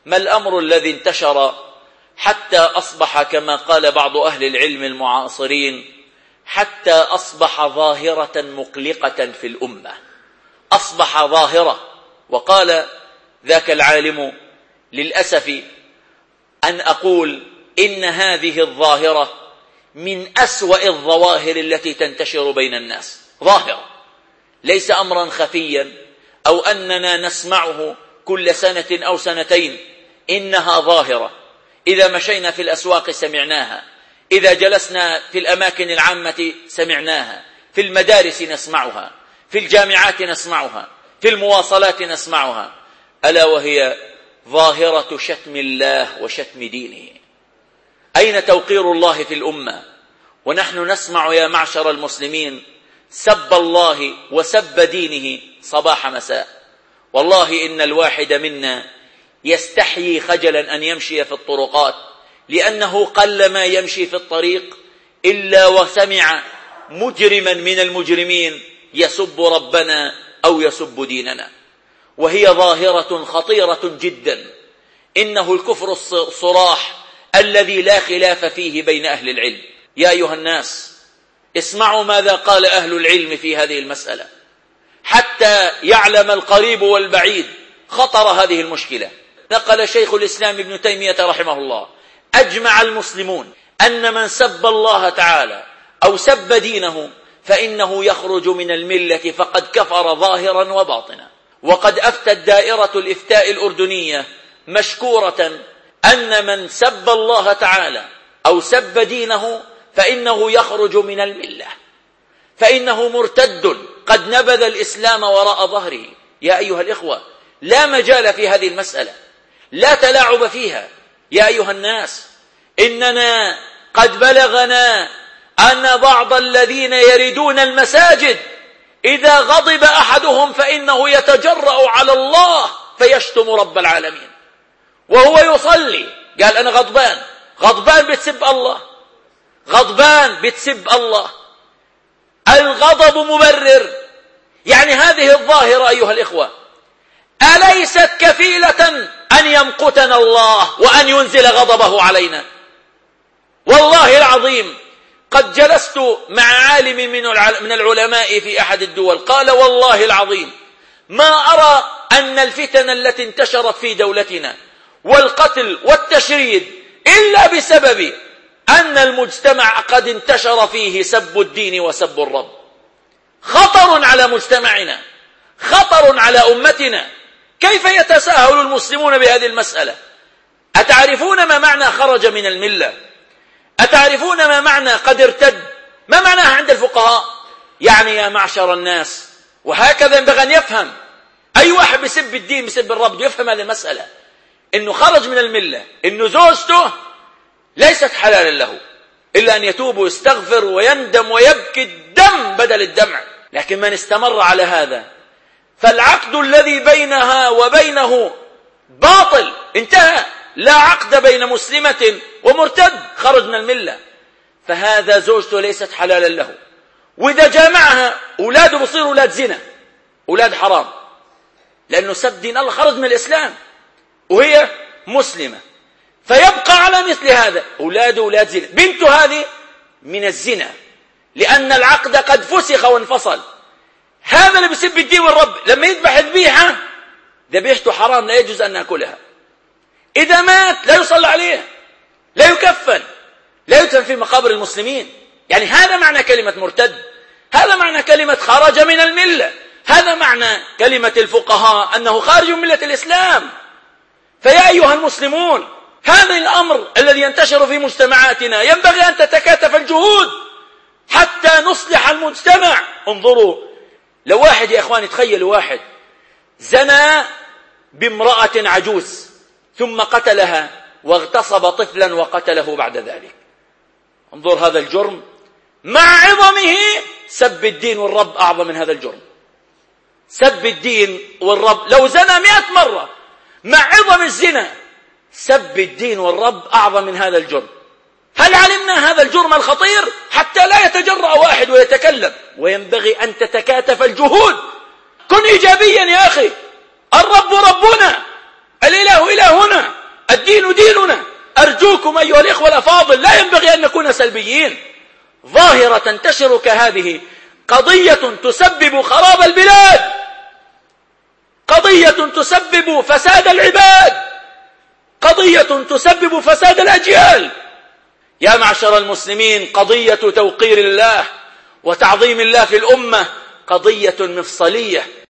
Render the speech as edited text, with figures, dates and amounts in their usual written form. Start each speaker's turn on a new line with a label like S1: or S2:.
S1: ما الأمر الذي انتشر حتى أصبح كما قال بعض أهل العلم المعاصرين حتى أصبح ظاهرة مقلقة في الأمة؟ أصبح ظاهرة. وقال ذاك العالم: للأسف أن أقول إن هذه الظاهرة من أسوأ الظواهر التي تنتشر بين الناس. ظاهرة ليس أمرا خفيا أو أننا نسمعه كل سنة أو سنتين، إنها ظاهرة. إذا مشينا في الأسواق سمعناها، إذا جلسنا في الأماكن العامة سمعناها، في المدارس نسمعها، في الجامعات نسمعها، في المواصلات نسمعها، ألا وهي ظاهرة شتم الله وشتم دينه. أين توقير الله في الأمة؟ ونحن نسمع يا معشر المسلمين سب الله وسب دينه صباح مساء. والله إن الواحد منا يستحيي خجلا أن يمشي في الطرقات، لأنه قلما يمشي في الطريق إلا وسمع مجرما من المجرمين يسب ربنا أو يسب ديننا. وهي ظاهرة خطيرة جدا، إنه الكفر الصراح الذي لا خلاف فيه بين أهل العلم. يا أيها الناس اسمعوا ماذا قال أهل العلم في هذه المسألة حتى يعلم القريب والبعيد خطر هذه المشكلة. نقل شيخ الإسلام ابن تيمية رحمه الله: أجمع المسلمون أن من سب الله تعالى أو سب دينه فإنه يخرج من الملة فقد كفر ظاهرا وباطنا. وقد أفتت دائرة الإفتاء الأردنية مشكورة أن من سب الله تعالى أو سب دينه فإنه يخرج من الملة، فإنه مرتد قد نبذ الإسلام وراء ظهره. يا أيها الإخوة، لا مجال في هذه المسألة، لا تلاعب فيها. يا أيها الناس، إننا قد بلغنا أن بعض الذين يردون المساجد إذا غضب أحدهم فإنه يتجرأ على الله فيشتم رب العالمين وهو يصلي. قال: أنا غضبان بتسب الله، غضبان بتسب الله. الغضب مبرر. يعني هذه الظاهرة أيها الإخوة أليست كفيلة أن يمقتنا الله وأن ينزل غضبه علينا؟ والله العظيم قد جلست مع عالم من العلماء في أحد الدول، قال: والله العظيم ما أرى أن الفتن التي انتشرت في دولتنا والقتل والتشريد إلا بسبب أن المجتمع قد انتشر فيه سب الدين وسب الرب. خطر على مجتمعنا، خطر على أمتنا. كيف يتساهل المسلمون بهذه المسألة؟ أتعرفون ما معنى خرج من الملة؟ أتعرفون ما معنى قد ارتد؟ ما معناها عند الفقهاء؟ يعني يا معشر الناس، وهكذا ينبغي أن يفهم أي واحد بيسب الدين بيسب الرب، يفهم هذه المسألة، إنه خرج من الملة، إنه زوجته ليست حلالا له إلا أن يتوب ويستغفر ويندم ويبكي الدم بدل الدمع. لكن من استمر على هذا فالعقد الذي بينها وبينه باطل، انتهى. لا عقد بين مسلمة ومرتد، خرج من الملة. فهذا زوجته ليست حلالا له، وإذا جامعها أولاده بصيروا أولاد زنا، أولاد حرام، لأنه سب دين الله، خرج من الإسلام وهي مسلمة، فيبقى على مثل هذا، أولاده أولاد زنا. بنته هذه من الزنا لأن العقد قد فسخ وانفصل. هذا اللي بيسب الدين والرب لما يذبح ذبيحة، ذبيحته حرام، لا يجوز أن نأكلها. إذا مات لا يصلى عليه، لا يكفن، لا يدفن في مقابر المسلمين. يعني هذا معنى كلمة مرتد، هذا معنى كلمة خرج من الملة، هذا معنى كلمة الفقهاء أنه خارج من ملة الإسلام. فيا أيها المسلمون، هذا الأمر الذي ينتشر في مجتمعاتنا ينبغي أن تتكاتف الجهود حتى نصلح المجتمع. انظروا، لو واحد يا إخواني، تخيلوا واحد زنى بامرأة عجوز ثم قتلها واغتصب طفلا وقتله بعد ذلك. انظر هذا الجرم مع عظمه. سب الدين والرب أعظم من هذا الجرم. سب الدين والرب لو زنى 100 مرة مع عظم الزنا، سب الدين والرب أعظم من هذا الجرم. هل علمنا هذا الجرم الخطير حتى لا يتجرأ واحد ويتكلم؟ وينبغي أن تتكاتف الجهود. كن إيجابيا يا أخي. الرب ربنا، الإله إلهنا، أقول أيها الإخوة الأفاضل، لا ينبغي أن نكون سلبيين. ظاهرة تنتشر كهذه قضية تسبب خراب البلاد، قضية تسبب فساد العباد، قضية تسبب فساد الأجيال. يا معشر المسلمين، قضية توقير الله وتعظيم الله في الأمة قضية مفصلية.